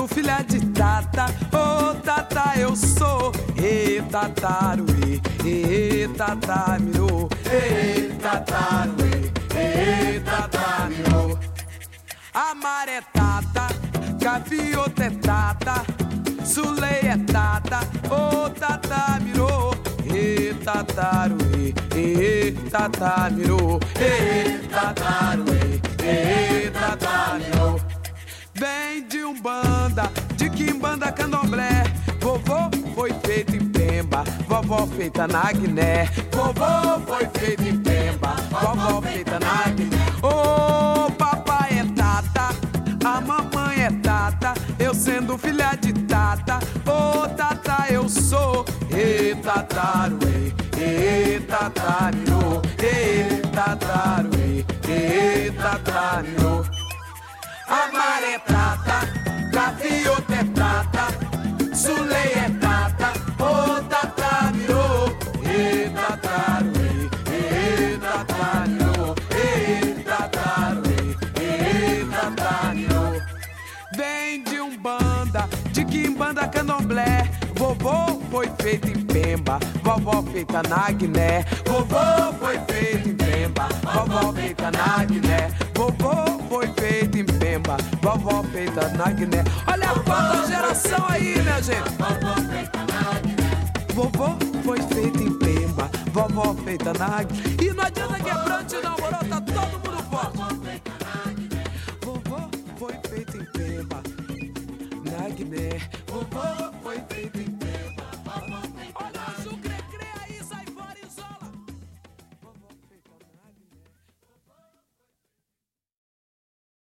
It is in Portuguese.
filha de tata, ô tata eu sou. E tataruê, e tatamirô, e tataruê, e tatamirô. A maré é tata, gaviota é tata, Sulei é tata, ô tatamirô. E tataruê, e tatamirô, e tataruê, e tatamirô. Vem de Umbanda, de Quimbanda, Candomblé. Vovô foi feito em Pemba, vovó feita na Guiné. Vovô foi feito em Pemba, vovó feita na Guiné. Ô papai é tata, a mamãe é tata, eu sendo filha de tata, ô tata eu sou. E tataruê, e tatamirô, e tataruê, e tatamirô. A maré é prata, gaviota é prata, Sulei é prata, ô tatamirô, e tataruê, e tatamirô, e tataruê, e tatamirô. Vem de Umbanda, de Quimbanda, Candomblé. Vovô foi feito em Pemba, vovó feita na Guiné. Vovô foi feito em Pemba, vovó feita na Guiné. Vovô foi feito em Pemba, vovó feita na Guiné. Olha a quarta geração aí, minha gente. Vovô foi feito em Pemba, vovó feita na Guiné. E não adianta quebrante não, moro, tá todo mundo forte. Vovô foi feito em Pemba, na Guiné. Vovô foi feito em Pemba.